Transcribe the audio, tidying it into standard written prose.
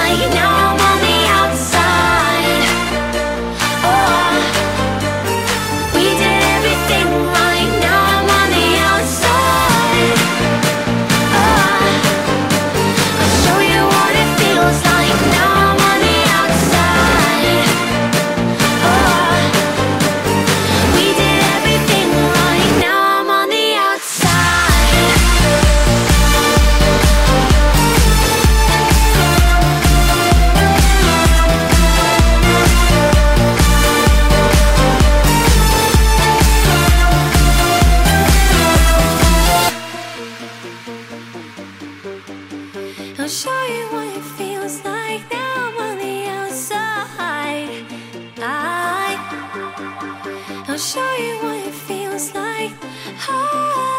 like now I'm on the outside. Oh, we did everything right, now I'm on the outside. Oh, I'll show you what it feels like, now I'm on the outside. Oh, we did everything right, now I'm on the outside. I'll show you what it feels like, now I'm on the outside. I'll show you what it feels like.